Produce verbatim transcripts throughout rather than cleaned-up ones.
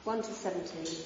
one to seventeen.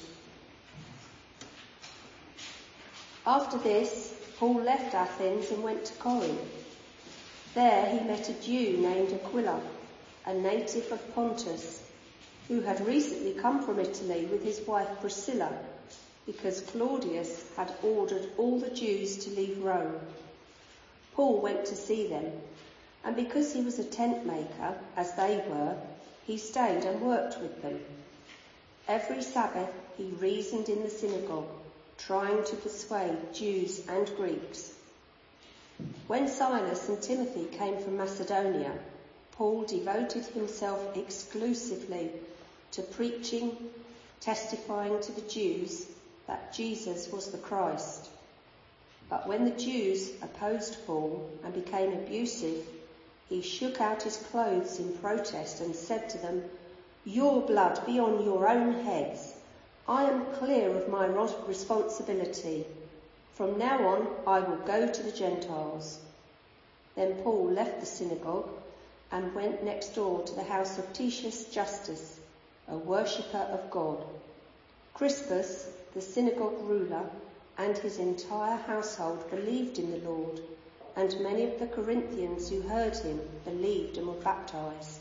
After this, Paul left Athens and went to Corinth. There he met a Jew named Aquila, a native of Pontus, who had recently come from Italy with his wife Priscilla, because Claudius had ordered all the Jews to leave Rome. Paul went to see them, and because he was a tent maker, as they were, he stayed and worked with them. Every Sabbath he reasoned in the synagogue, trying to persuade Jews and Greeks. When Silas and Timothy came from Macedonia, Paul devoted himself exclusively to preaching, testifying to the Jews that Jesus was the Christ. But when the Jews opposed Paul and became abusive, he shook out his clothes in protest and said to them, "Your blood be on your own heads. I am clear of my responsibility. From now on, I will go to the Gentiles." Then Paul left the synagogue and went next door to the house of Titius Justus, a worshipper of God. Crispus, the synagogue ruler, and his entire household believed in the Lord, and many of the Corinthians who heard him believed and were baptized.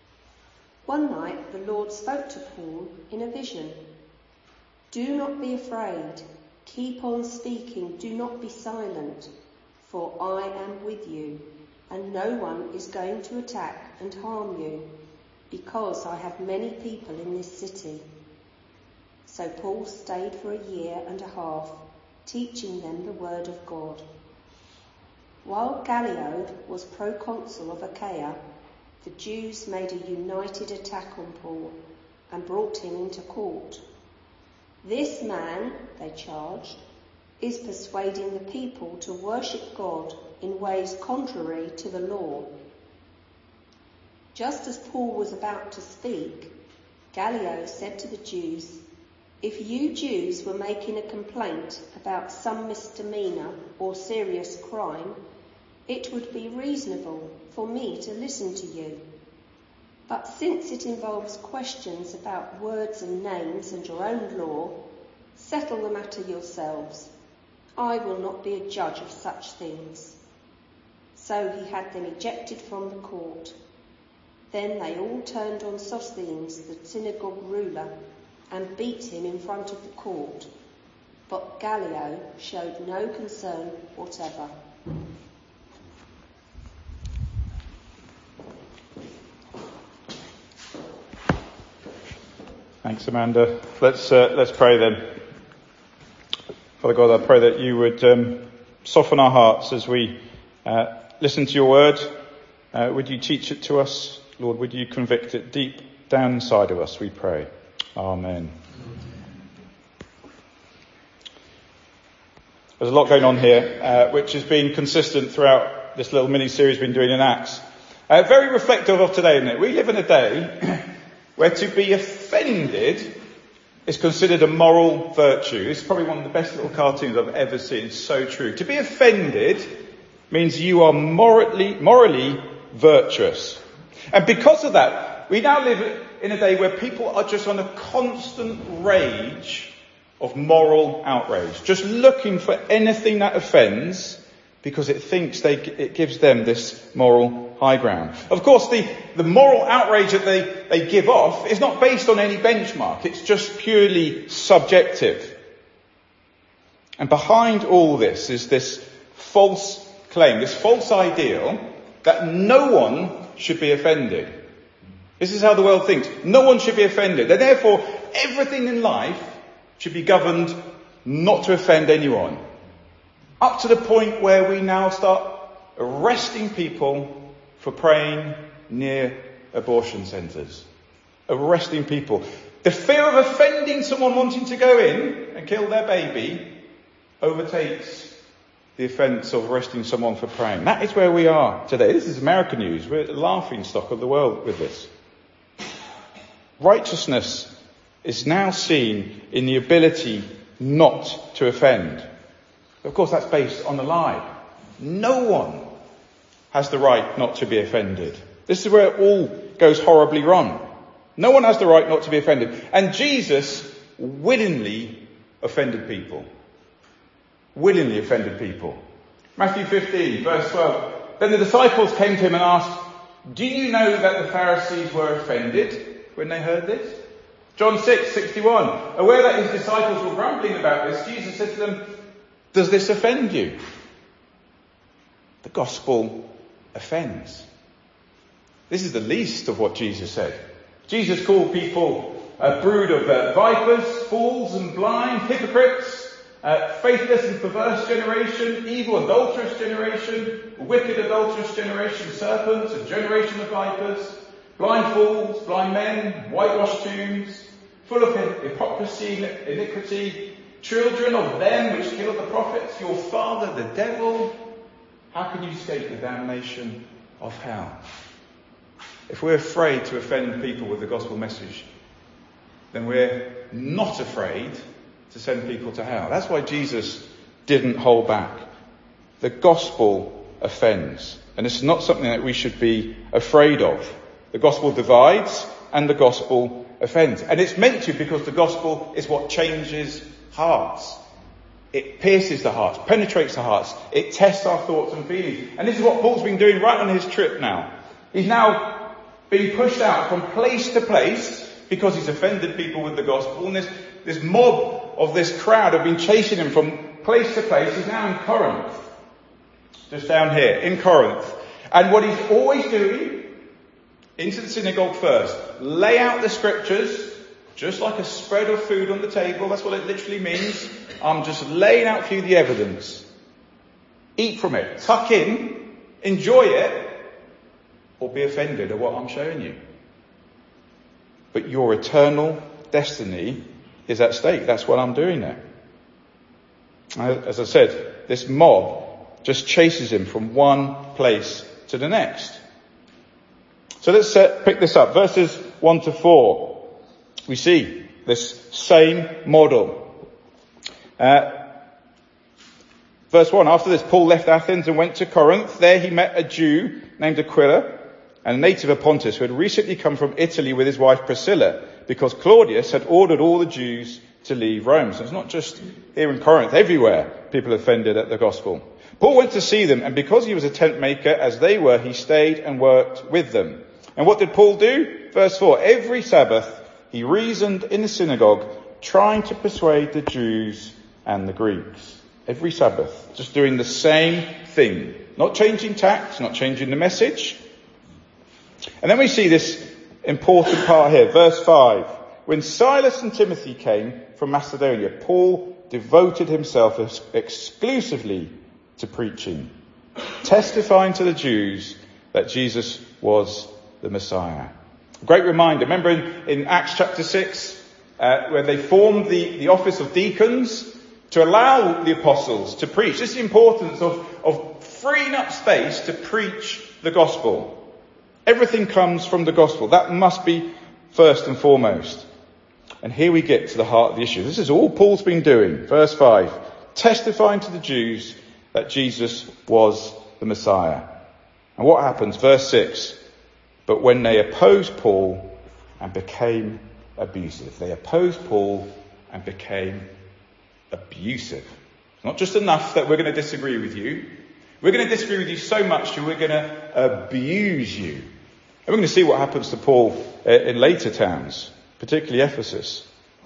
One night the Lord spoke to Paul in a vision. "Do not be afraid. Keep on speaking. Do not be silent, for I am with you, and no one is going to attack and harm you, because I have many people in this city." So Paul stayed for a year and a half, teaching them the word of God. While Gallio was proconsul of Achaia, the Jews made a united attack on Paul and brought him into court. "This man," they charged, "is persuading the people to worship God in ways contrary to the law." Just as Paul was about to speak, Gallio said to the Jews, "If you Jews were making a complaint about some misdemeanor or serious crime, it would be reasonable for me to listen to you. But since it involves questions about words and names and your own law, settle the matter yourselves. I will not be a judge of such things." So he had them ejected from the court. Then they all turned on Sosthenes, the synagogue ruler, and beat him in front of the court. But Gallio showed no concern whatever. Thanks, Amanda. Let's uh, let's pray then. Father God, I pray that you would um, soften our hearts as we uh, listen to your word. Uh, would you teach it to us? Lord, would you convict it deep down inside of us, we pray. Amen. There's a lot going on here, uh, which has been consistent throughout this little mini-series we've been doing in Acts. Uh, very reflective of today, isn't it? We live in a day where to be offended is considered a moral virtue. It's probably one of the best little cartoons I've ever seen. It's so true. To be offended means you are morally, morally virtuous. And because of that, we now live in a day where people are just on a constant rage of moral outrage, just looking for anything that offends because it thinks they, it gives them this moral high ground. Of course, the, the moral outrage that they, they give off is not based on any benchmark. It's just purely subjective. And behind all this is this false claim, this false ideal that no one should be offended. This is how the world thinks. No one should be offended. And therefore, everything in life should be governed not to offend anyone. Up to the point where we now start arresting people for praying near abortion centres. Arresting people. The fear of offending someone wanting to go in and kill their baby overtakes the offence of arresting someone for praying. That is where we are today. This is American news. We're the laughing stock of the world with this. Righteousness is now seen in the ability not to offend. Of course, that's based on a lie. No one has the right not to be offended. This is where it all goes horribly wrong. No one has the right not to be offended. And Jesus willingly offended people. Willingly offended people. Matthew fifteen, verse twelve. Then the disciples came to him and asked, do you know that the Pharisees were offended when they heard this? John six, sixty-one. Aware that his disciples were grumbling about this, Jesus said to them, does this offend you? The gospel offends. This is the least of what Jesus said. Jesus called people a brood of uh, vipers, fools and blind, hypocrites, uh, faithless and perverse generation, evil, adulterous generation, wicked, adulterous generation, serpents, a generation of vipers, blind fools, blind men, whitewashed tombs, full of hypocrisy, iniquity, children of them which killed the prophets, your father the devil. How can you escape the damnation of hell? If we're afraid to offend people with the gospel message, then we're not afraid to send people to hell. That's why Jesus didn't hold back. The gospel offends. And it's not something that we should be afraid of. The gospel divides and the gospel offends. And it's meant to, because the gospel is what changes hearts. It pierces the hearts, penetrates the hearts. It tests our thoughts and feelings. And this is what Paul's been doing right on his trip now. He's now being pushed out from place to place because he's offended people with the gospel. And this, this mob of this crowd have been chasing him from place to place. He's now in Corinth. Just down here, in Corinth. And what he's always doing, into the synagogue first, lay out the scriptures, just like a spread of food on the table. That's what it literally means. I'm just laying out for you the evidence. Eat from it. Tuck in. Enjoy it. Or be offended at what I'm showing you. But your eternal destiny is at stake. That's what I'm doing there. As I said, this mob just chases him from one place to the next. So let's set, pick this up. Verses one to four. We see this same model. Uh, verse one. After this, Paul left Athens and went to Corinth. There he met a Jew named Aquila, and a native of Pontus, who had recently come from Italy with his wife Priscilla, because Claudius had ordered all the Jews to leave Rome. So it's not just here in Corinth, everywhere people are offended at the gospel. Paul went to see them, and because he was a tent maker, as they were, he stayed and worked with them. And what did Paul do? Verse four. Every Sabbath he reasoned in the synagogue, trying to persuade the Jews and the Greeks. Every Sabbath, just doing the same thing. Not changing tact, not changing the message. And then we see this important part here, verse five. When Silas and Timothy came from Macedonia, Paul devoted himself exclusively to preaching, testifying to the Jews that Jesus was the Messiah. Great reminder. Remember in, in Acts chapter six, uh, where they formed the, the office of deacons to allow the apostles to preach. This is the importance of, of freeing up space to preach the gospel. Everything comes from the gospel. That must be first and foremost. And here we get to the heart of the issue. This is all Paul's been doing. Verse five. Testifying to the Jews that Jesus was the Messiah. And what happens? Verse six. But when they opposed Paul and became abusive. They opposed Paul and became abusive. It's not just enough that we're going to disagree with you. We're going to disagree with you so much that we're going to abuse you. And we're going to see what happens to Paul in later towns, particularly Ephesus.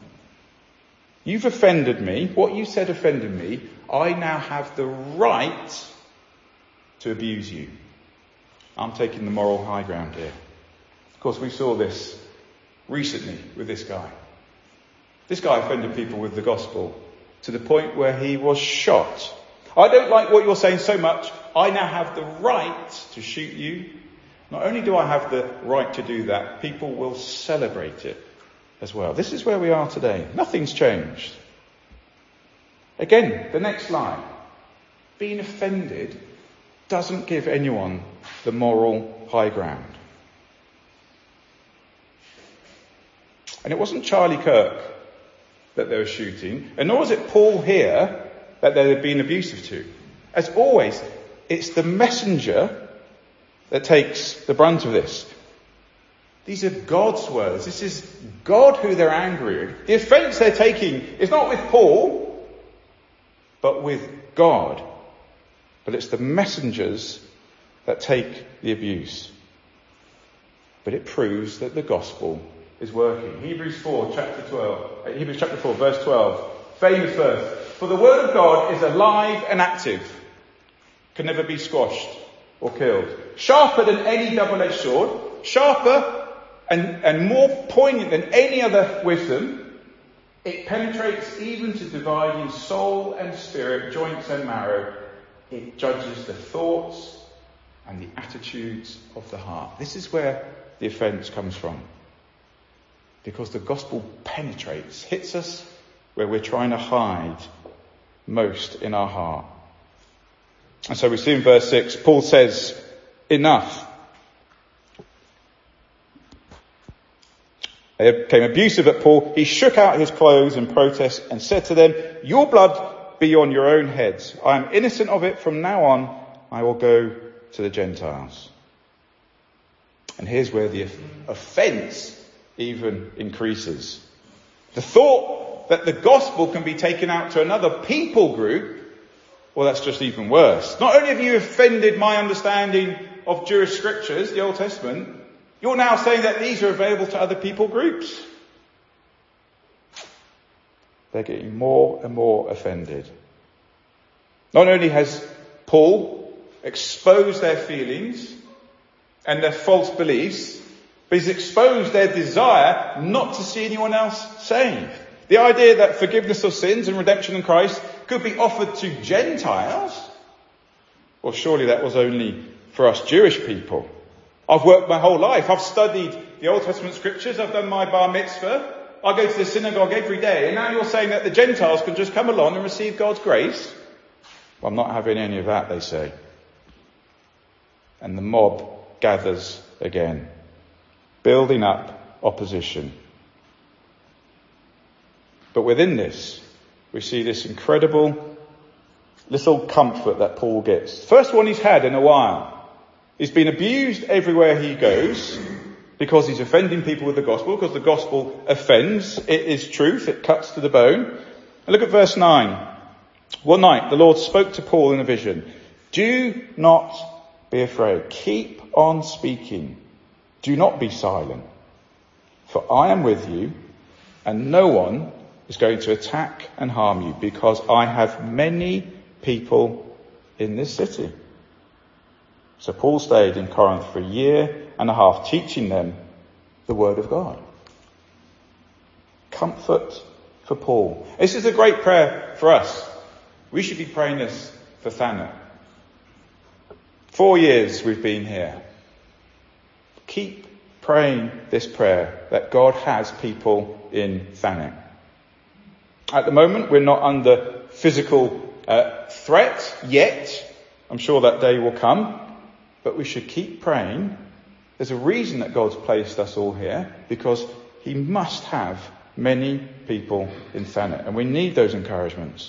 You've offended me. What you said offended me. I now have the right to abuse you. I'm taking the moral high ground here. Of course, we saw this recently with this guy. This guy offended people with the gospel to the point where he was shot. I don't like what you're saying so much. I now have the right to shoot you. Not only do I have the right to do that, people will celebrate it as well. This is where we are today. Nothing's changed. Again, the next line. Being offended doesn't give anyone the moral high ground. And it wasn't Charlie Kirk that they were shooting, and nor was it Paul here that they had been abusive to. As always, it's the messenger that takes the brunt of this. These are God's words. This is God who they're angry with. The offence they're taking is not with Paul, but with God. But it's the messengers that take the abuse. But it proves that the gospel is working. Hebrews four, chapter twelve. Hebrews chapter four, verse twelve. Famous verse. For the word of God is alive and active, can never be squashed or killed. Sharper than any double-edged sword, sharper and, and more poignant than any other wisdom. It penetrates even to dividing soul and spirit, joints and marrow. It judges the thoughts and the attitudes of the heart. This is where the offence comes from. Because the gospel penetrates, hits us where we're trying to hide most in our heart. And so we see in verse six, Paul says, enough. They became abusive at Paul. He shook out his clothes in protest and said to them, your blood be on your own heads. I am innocent of it. From now on, I will go to the Gentiles. And here's where the offence even increases. The thought that the gospel can be taken out to another people group, well, that's just even worse. Not only have you offended my understanding of Jewish scriptures, the Old Testament, you're now saying that these are available to other people groups. They're getting more and more offended. Not only has Paul exposed their feelings and their false beliefs, but he's exposed their desire not to see anyone else saved. The idea that forgiveness of sins and redemption in Christ could be offered to Gentiles, well, surely that was only for us Jewish people. I've worked my whole life. I've studied the Old Testament scriptures. I've done my bar mitzvah. I go to the synagogue every day. And now you're saying that the Gentiles can just come along and receive God's grace? Well, I'm not having any of that, they say. And the mob gathers again, building up opposition. But within this, we see this incredible little comfort that Paul gets. First one he's had in a while. He's been abused everywhere he goes because he's offending people with the gospel, because the gospel offends. It is truth. It cuts to the bone. And look at verse nine. One night, the Lord spoke to Paul in a vision. Do not be afraid. Keep on speaking. Do not be silent. For I am with you, and no one is going to attack and harm you, because I have many people in this city. So Paul stayed in Corinth for a year and a half, teaching them the word of God. Comfort for Paul. This is a great prayer for us. We should be praying this for Thanet. Four years we've been here. Keep praying this prayer that God has people in Thanet. At the moment, we're not under physical uh, threat yet. I'm sure that day will come. But we should keep praying. There's a reason that God's placed us all here, because he must have many people in Thanet. And we need those encouragements.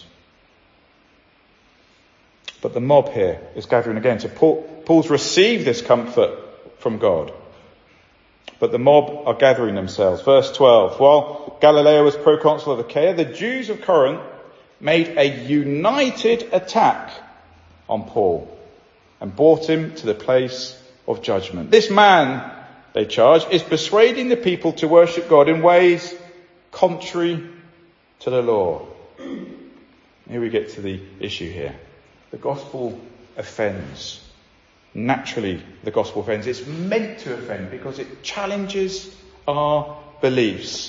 But the mob here is gathering again. So Paul, Paul's received this comfort from God. But the mob are gathering themselves. Verse twelve. While Galileo was proconsul of Achaia, the Jews of Corinth made a united attack on Paul and brought him to the place of judgment. This man, they charge, is persuading the people to worship God in ways contrary to the law. Here we get to the issue here. The gospel offends. Naturally, the gospel offends. It's meant to offend because it challenges our beliefs.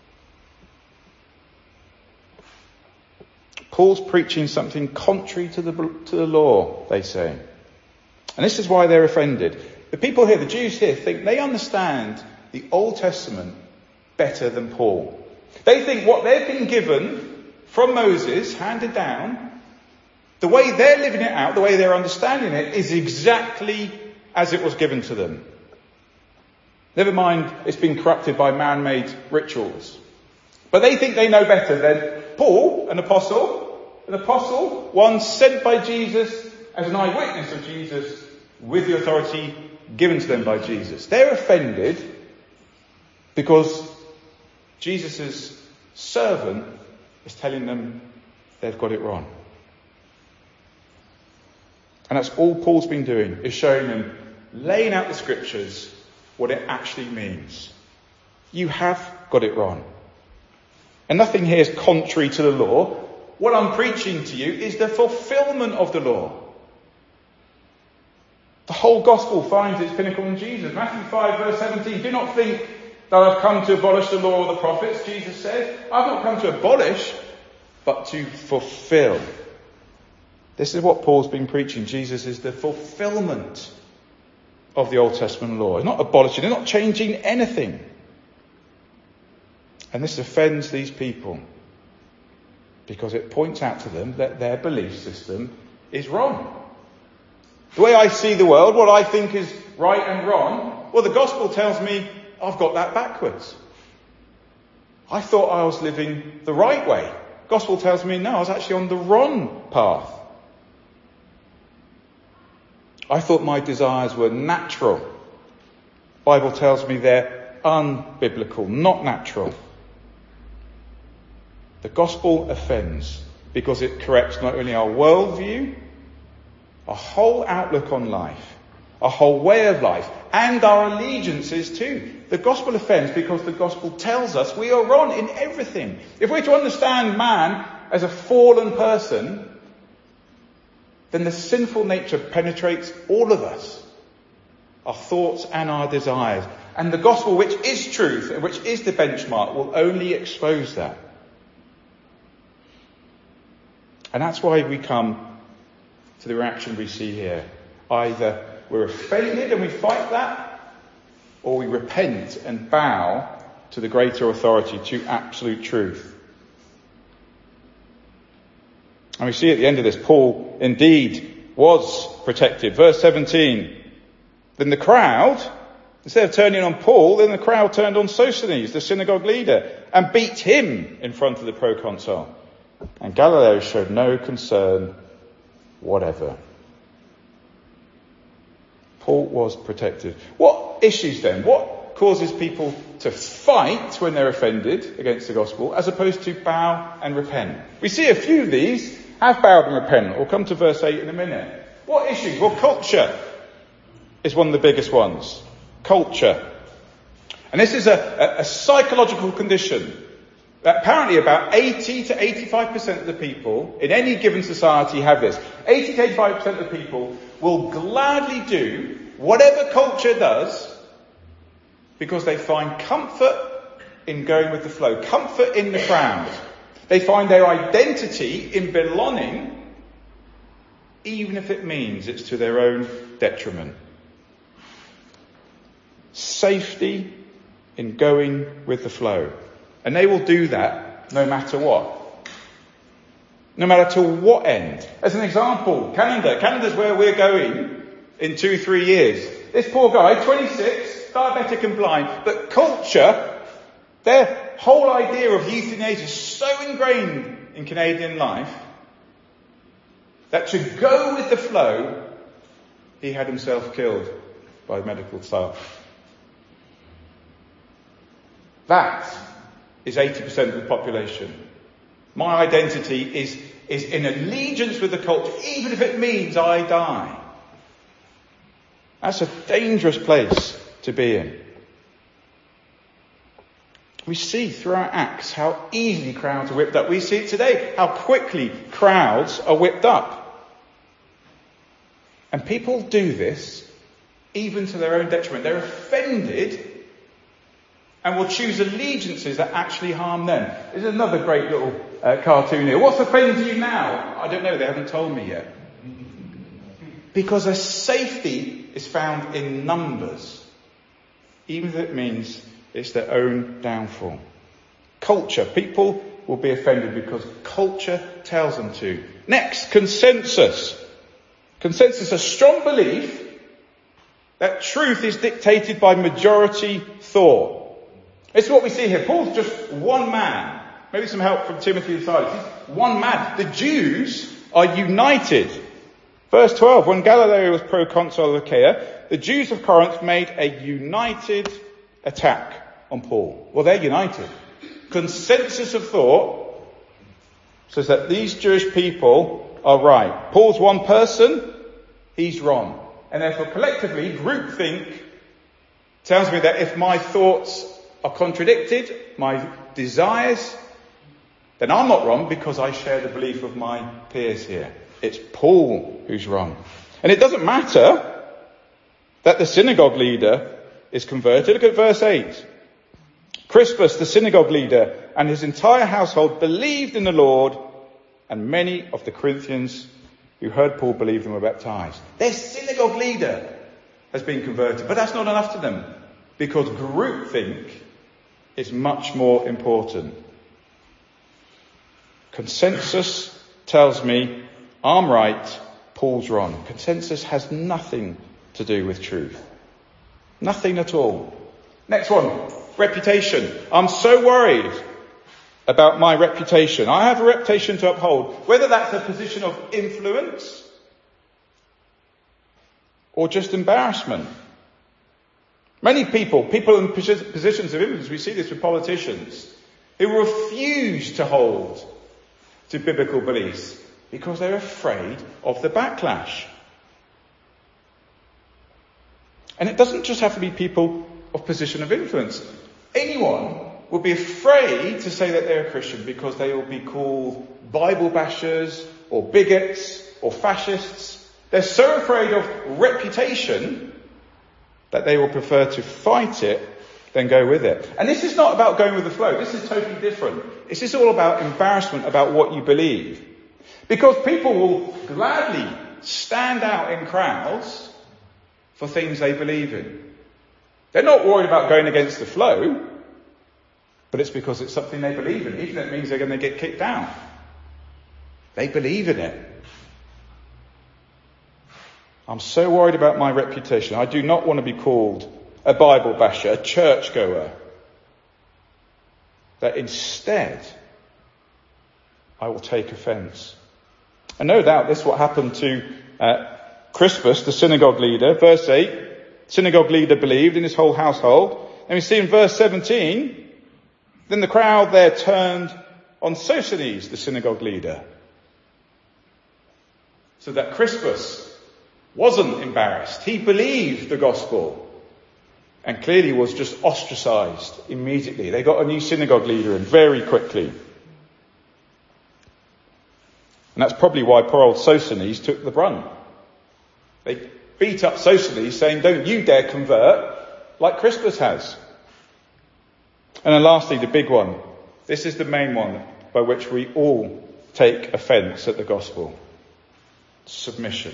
Paul's preaching something contrary to the, to the law, they say. And this is why they're offended. The people here, the Jews here, think they understand the Old Testament better than Paul. They think what they've been given from Moses, handed down, the way they're living it out, the way they're understanding it, is exactly as it was given to them. Never mind, it's been corrupted by man-made rituals. But they think they know better than Paul, an apostle, an apostle, one sent by Jesus as an eyewitness of Jesus with the authority given to them by Jesus. They're offended Because Jesus' servant is telling them they've got it wrong. And that's all Paul's been doing, is showing them, laying out the scriptures, what it actually means. You have got it wrong. And nothing here is contrary to the law. What I'm preaching to you is the fulfillment of the law. The whole gospel finds its pinnacle in Jesus. Matthew five verse seventeen, do not think that I've come to abolish the law or the prophets, Jesus says. I've not come to abolish, but to fulfill. This is what Paul's been preaching. Jesus is the fulfillment of the Old Testament law. He's not abolishing, he's not changing anything. And this offends these people because it points out to them that their belief system is wrong. The way I see the world, what I think is right and wrong, well, the gospel tells me I've got that backwards. I thought I was living the right way. Gospel tells me no, I was actually on the wrong path. I thought my desires were natural. Bible tells me they're unbiblical, not natural. The gospel offends because it corrects not only our worldview, our whole outlook on life, our whole way of life, and our allegiances too. The gospel offends because the gospel tells us we are wrong in everything. If we're to understand man as a fallen person, then the sinful nature penetrates all of us, our thoughts and our desires. And the gospel, which is truth, and which is the benchmark, will only expose that. And that's why we come to the reaction we see here. Either we're offended and we fight that, or we repent and bow to the greater authority, to absolute truth. And we see at the end of this, Paul indeed was protected. Verse seventeen, then the crowd, instead of turning on Paul, then the crowd turned on Sosthenes, the synagogue leader, and beat him in front of the proconsul. And Gallio showed no concern whatever. Paul was protected. What issues then? What causes people to fight when they're offended against the gospel, as opposed to bow and repent? We see a few of these have bowed and repent. We'll come to verse eight in a minute. What issues? Well, culture is one of the biggest ones. Culture. And this is a, a, a psychological condition. Apparently about eighty to eighty-five percent of the people in any given society have this. eighty to eighty-five percent of the people will gladly do whatever culture does because they find comfort in going with the flow, comfort in the crowd. They find their identity in belonging, even if it means it's to their own detriment. Safety in going with the flow. And they will do that no matter what. No matter to what end. As an example, Canada. Canada's where we're going in two, three years. This poor guy, twenty-six, diabetic and blind, but culture, their whole idea of euthanasia is so ingrained in Canadian life that to go with the flow, he had himself killed by medical staff. That is eighty percent of the population. My identity is, is in allegiance with the culture, even if it means I die. That's a dangerous place to be in. We see throughout Acts how easily crowds are whipped up. We see it today, how quickly crowds are whipped up. And people do this even to their own detriment. They're offended and will choose allegiances that actually harm them. There's another great little uh, cartoon here. What's offending you now? I don't know, they haven't told me yet. Because a safety is found in numbers, even if it means it's their own downfall. Culture. People will be offended because culture tells them to. Next, consensus. Consensus, a strong belief that truth is dictated by majority thought. This is what we see here. Paul's just one man. Maybe some help from Timothy and Silas. He's one man. The Jews are united. Verse twelve, when Gallio was proconsul of Achaia, the Jews of Corinth made a united attack. on Paul? Well, they're united. Consensus of thought says that these Jewish people are right. Paul's one person, he's wrong. And therefore, collectively, groupthink tells me that if my thoughts are contradicted, my desires, then I'm not wrong because I share the belief of my peers here. It's Paul who's wrong. And it doesn't matter that the synagogue leader is converted. Look at verse eight. Crispus, the synagogue leader, and his entire household believed in the Lord, and many of the Corinthians who heard Paul believed and were baptized. Their synagogue leader has been converted, but that's not enough to them, because groupthink is much more important. Consensus tells me I'm right, Paul's wrong. Consensus has nothing to do with truth. Nothing at all. Next one, reputation. I'm so worried about my reputation. I have a reputation to uphold, whether that's a position of influence or just embarrassment. Many people, people in positions of influence, we see this with politicians, who refuse to hold to biblical beliefs because they're afraid of the backlash. And it doesn't just have to be people of position of influence. Anyone will be afraid to say that they're a Christian because they will be called Bible bashers or bigots or fascists. They're so afraid of reputation that they will prefer to fight it than go with it. And this is not about going with the flow. This is totally different. This is all about embarrassment about what you believe. Because people will gladly stand out in crowds for things they believe in. They're not worried about going against the flow, but it's because it's something they believe in, even if it means they're going to get kicked out. They believe in it. I'm so worried about my reputation. I do not want to be called a Bible basher, a churchgoer. That instead, I will take offence. And no doubt this is what happened to uh, Crispus, the synagogue leader. Verse eight, synagogue leader believed in his whole household. And we see in verse seventeen, then the crowd there turned on Sosthenes, the synagogue leader. So that Crispus wasn't embarrassed. He believed the gospel and clearly was just ostracized immediately. They got a new synagogue leader in very quickly. And that's probably why poor old Sosthenes took the brunt. They beat up Sosthenes saying, don't you dare convert like Crispus has. And then lastly, the big one. This is the main one by which we all take offence at the gospel. Submission.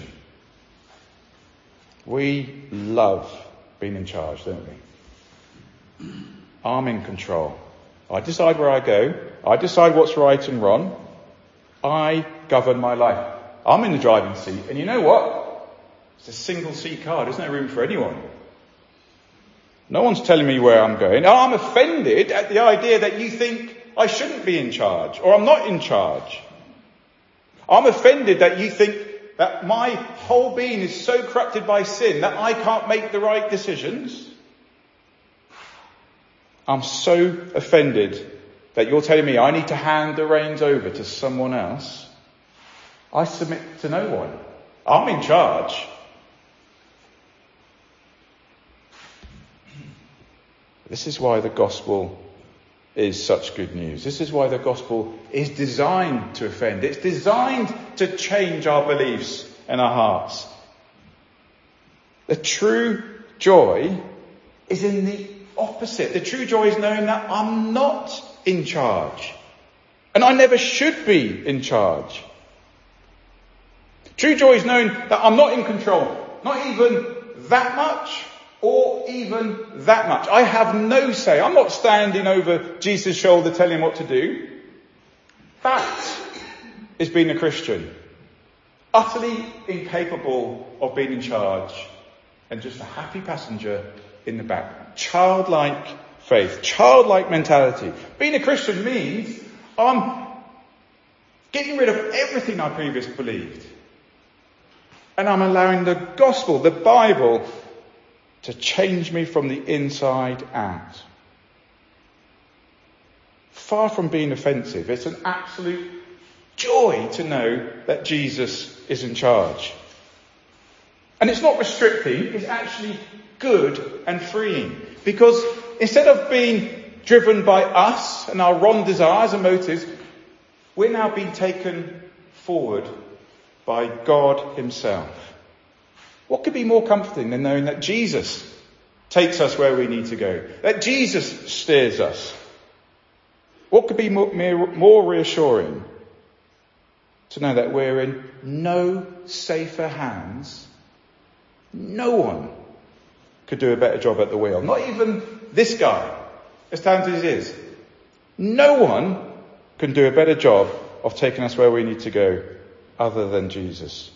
We love being in charge, don't we? I'm in control. I decide where I go. I decide what's right and wrong. I govern my life. I'm in the driving seat. And you know what? It's a single seat car. There's no room for anyone. No one's telling me where I'm going. I'm offended at the idea that you think I shouldn't be in charge or I'm not in charge. I'm offended that you think that my whole being is so corrupted by sin that I can't make the right decisions. I'm so offended that you're telling me I need to hand the reins over to someone else. I submit to no one. I'm in charge. This is why the gospel is such good news. This is why the gospel is designed to offend. It's designed to change our beliefs and our hearts. The true joy is in the opposite. The true joy is knowing that I'm not in charge. And I never should be in charge. True joy is knowing that I'm not in control. Not even that much. Or even that much. I have no say. I'm not standing over Jesus' shoulder telling him what to do. That is being a Christian. Utterly incapable of being in charge. And just a happy passenger in the back. Childlike faith. Childlike mentality. Being a Christian means I'm getting rid of everything I previously believed. And I'm allowing the gospel, the Bible, to change me from the inside out. far from being offensive. It's an absolute joy to know that Jesus is in charge. And it's not restricting, it's actually good and freeing. Because instead of being driven by us and our wrong desires and motives, we're now being taken forward by God himself. What could be more comforting than knowing that Jesus takes us where we need to go, that Jesus steers us? What could be more, more reassuring to know that we're in no safer hands? No one could do a better job at the wheel. Not even this guy, as talented as he is. No one can do a better job of taking us where we need to go other than Jesus.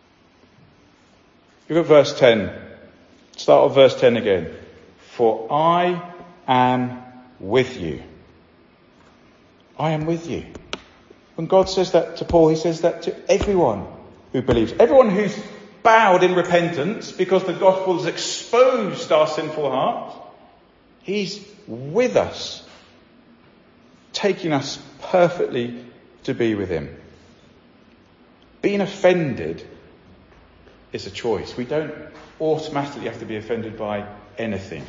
Look at verse ten. Start with verse ten again. For I am with you. I am with you. When God says that to Paul, he says that to everyone who believes. Everyone who's bowed in repentance because the gospel has exposed our sinful hearts. He's with us, taking us perfectly to be with him. Being offended is a choice. We don't automatically have to be offended by anything.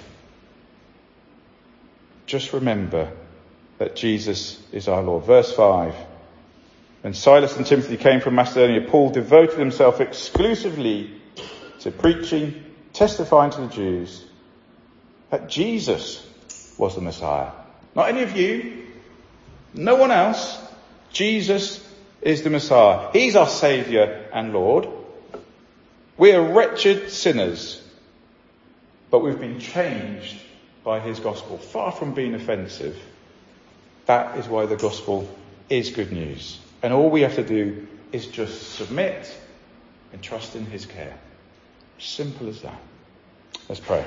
Just remember that Jesus is our Lord. Verse five. When Silas and Timothy came from Macedonia, Paul devoted himself exclusively to preaching, testifying to the Jews that Jesus was the Messiah. Not any of you, no one else. Jesus is the Messiah. He's our Saviour and Lord. We are wretched sinners, but we've been changed by his gospel. Far from being offensive, that is why the gospel is good news. And all we have to do is just submit and trust in his care. Simple as that. Let's pray.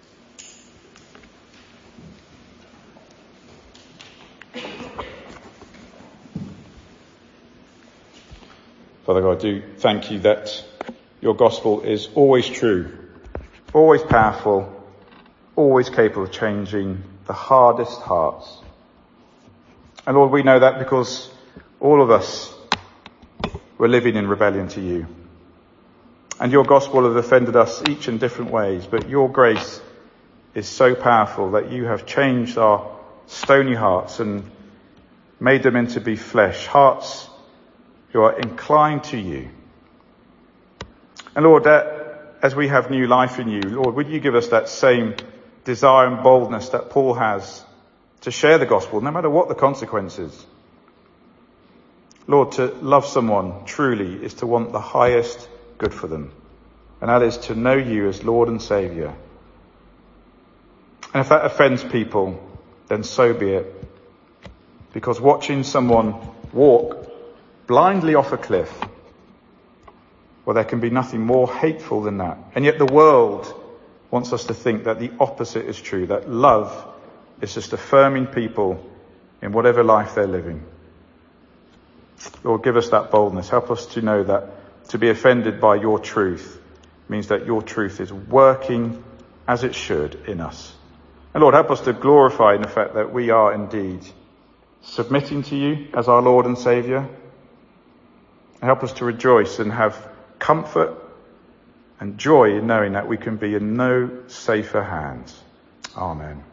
Father God, I do thank you that your gospel is always true, always powerful, always capable of changing the hardest hearts. And Lord, we know that because all of us were living in rebellion to you. And your gospel has offended us each in different ways, but your grace is so powerful that you have changed our stony hearts and made them into be flesh, hearts who are inclined to you. And Lord, that as we have new life in you, Lord, would you give us that same desire and boldness that Paul has to share the gospel, no matter what the consequences. Lord, to love someone truly is to want the highest good for them. And that is to know you as Lord and Saviour. And if that offends people, then so be it. Because watching someone walk blindly off a cliff, well, there can be nothing more hateful than that. And yet the world wants us to think that the opposite is true, that love is just affirming people in whatever life they're living. Lord, give us that boldness. Help us to know that to be offended by your truth means that your truth is working as it should in us. And Lord, help us to glorify in the fact that we are indeed submitting to you as our Lord and Saviour. And help us to rejoice and have comfort and joy in knowing that we can be in no safer hands. Amen.